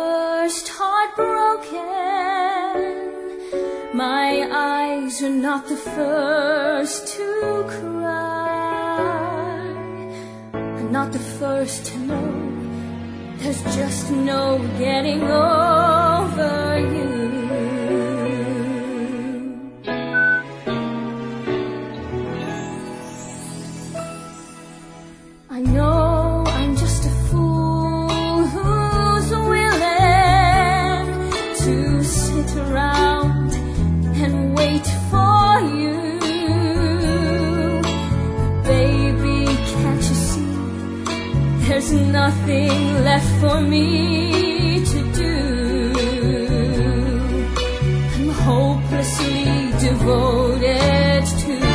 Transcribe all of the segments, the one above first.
first heart broken, my eyes are not the first to cry. I'm not the first to know there's just no getting over you. I know I'm just a fool who's willing to sit around and wait for you. Baby, can't you see there's nothing left for me to do? I'm hopelessly devoted to you.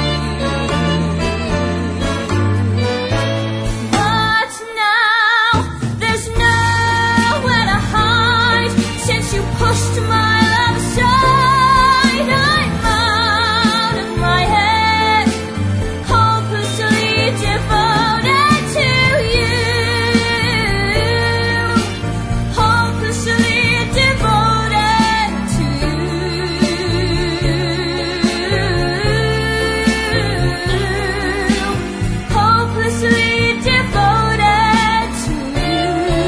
Pushed my love aside, I'm out of my head, hopelessly devoted to you, hopelessly devoted to you, hopelessly devoted to you.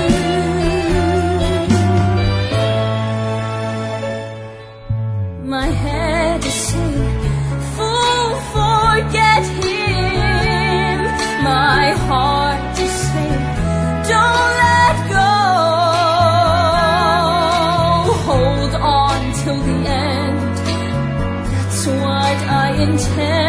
My head is saying, fool, forget him. My heart is saying, don't let go. Hold on till the end. That's what I intend.